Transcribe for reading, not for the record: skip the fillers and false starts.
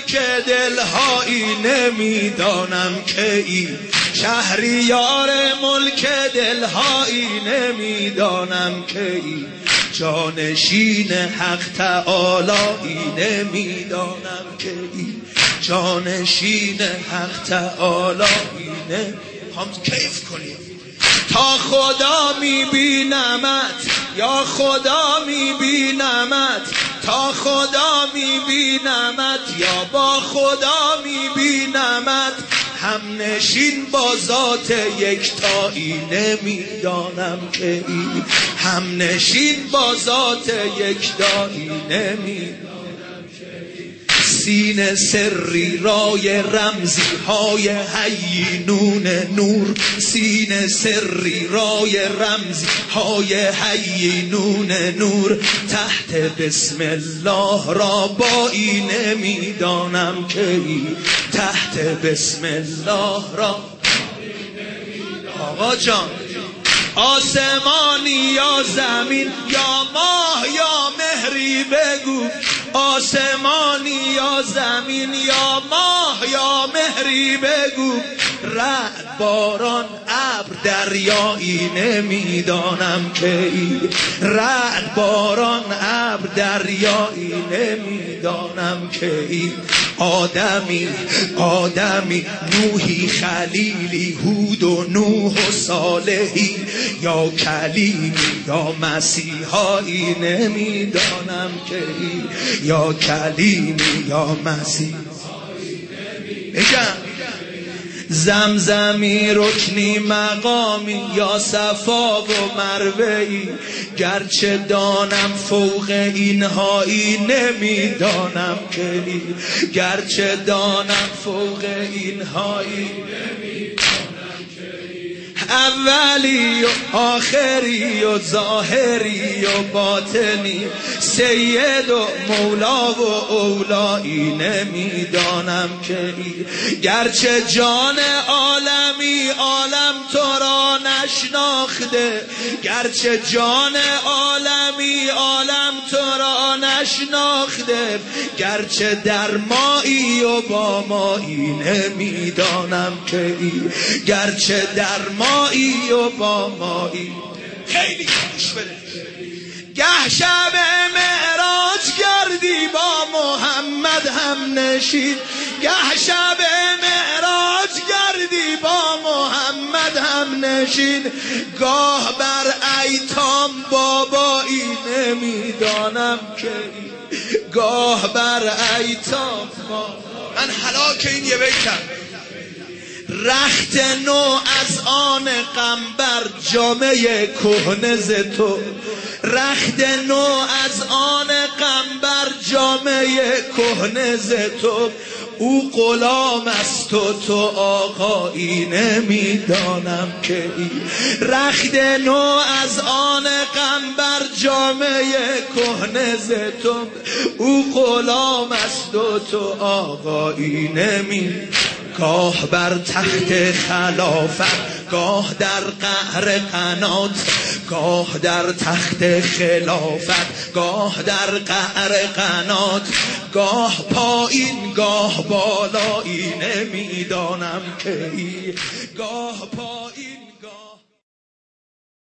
ملک دلهایی نمیدانم که ای شهریار ملک دلهایی نمیدانم که ای جانشین حق تعالی نمیدانم که ای جانشین حق تعالی هم کیف کنیم تا خدا میبینمت یا خدا میبینمت تا خدا میبینمت یا با خدا میبینمت هم نشین با ذات یکتایی نمیدانم که ای هم نشین با ذات یکتایی نمیدانم سینه سری رای رمزی های حیینون نور سینه سری رای رمزی های حیینون نور تحت بسم الله را بایی نمیدانم که ای تحت بسم الله را آقا جان آسمانی یا زمین یا ماه یا مهری بگو آسمانی یا زمین یا ماه یا مهری بگو رعد باران ابر دریایی نمیدانم که ای رعد باران ابر دریایی نمیدانم که ای آدمی نوحی خلیلی هود و نوح و صالحی یا کلیمی یا مسیحایی نمیدانم که ای یا کلیمی یا مسیح بگم زمزمی رکنی مقامی یا صفا و مروه‌ای گرچه دانم فوق اینهایی نمیدانم که ای گرچه دانم فوق اینهایی اولی و آخری و ظاهری و باطنی سید و مولا و اولایی نمیدانم که ای گرچه جان عالمی عالم تو را نشناخته گرچه جان عالمی عالم تو را نشناخته گرچه در مایی و با مایی نمیدانم که ای گرچه در مایی و با مایی خیلی خوش بده گه شب معراج گردی با محمد هم نشین گه شب معراج گردی با محمد هم نشین گاه بر ایتام بابایی نمیدانم که گاه بر ایتام من هلاک این یه بیتم رخت نو از آن قنبر جامعه کهنه ز تو رخت نو از آن قنبر جامعه کهنه ز تو او غلام است و تو آقایی نمیدانم که ای رخت نو از آن قنبر جامعه کهنه ز تو او غلام است و تو آقایی نمیدانم گاه بر تخت خلافت گاه در قهر قنات گاه در تخت خلافت گاه در قهر قنات گاه پایین گاه بالایی نمیدانم که ای گاه پایین